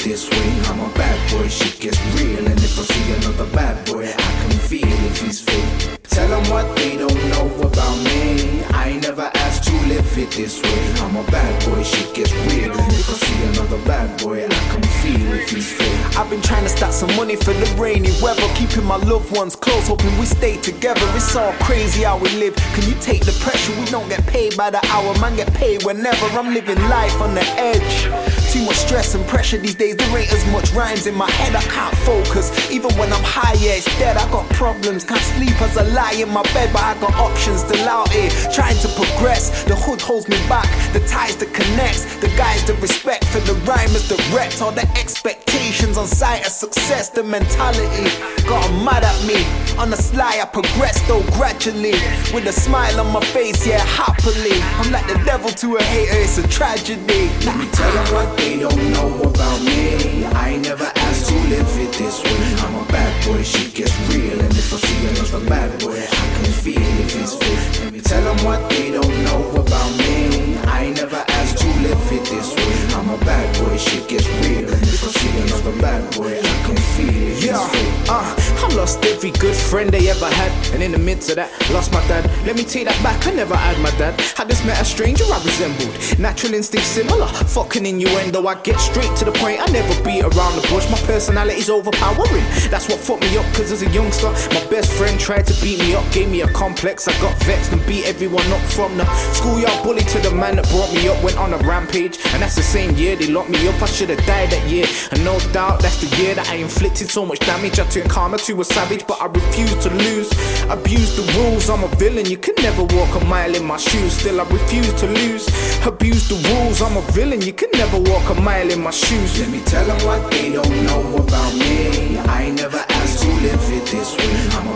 this way. I'm a bad boy, shit gets real. And if I see another bad boy, I can feel if he's fake. Tell them what they don't know about me. I ain't never asked to live it this way. I'm a bad boy, shit gets real. And if I see another bad boy, I can feel if he's fake. I've been trying to stack some money for the rainy weather, keeping my loved ones close, hoping we stay together. It's all crazy how we live. Can you take the pressure? We don't get paid by the hour, man get paid whenever. I'm living life on the edge. Too much stress and pressure these days. There ain't as much rhymes in my head, I can't focus. Even when I'm high, yeah, it's dead. I got problems, can't sleep as I lie in my bed, but I got options still out here, trying to progress. The hood holds me back, the ties that connects, the guys that respect for the rhymers that reps. All the expectations on sight of success, the mentality got 'em mad at me. On the sly I progress though gradually, with a smile on my face, yeah, happily. I'm like the devil to a hater, it's a tragedy. Let me tell them what they don't know about me. I ain't never asked to live it this way. I'm a bad boy, shit gets real. And if I see another bad boy, I can feel if he's fake. Let me tell them what they don't know about me. I ain't never asked to live it this way. I'm a bad boy, shit gets real. And if I see another bad boy, I can feel if he's fake. I lost every good friend they ever had, and in the midst of that, lost my dad. Let me take that back, I never had my dad. I just met a stranger I resembled. Natural instinct similar, fucking innuendo. I get straight to the point, I never beat around the bush. My personality's overpowering, that's what fucked me up, cause as a youngster, my best friend tried to beat me up, gave me a complex. I got vexed and beat everyone up, from the schoolyard bully to the man that brought me up. Went on a rampage, and that's the same year they locked me up. I should've died that year, and no doubt that's the year that I inflicted so much damage. I turned karma to a savage, but I refuse to lose. Abuse the rules, I'm a villain, you can never walk a mile in my shoes. Still I refuse to lose. Abuse the rules, I'm a villain, you can never walk a mile in my shoes. Let me tell them what they don't know about me. I ain't never asked to live it this way. I'm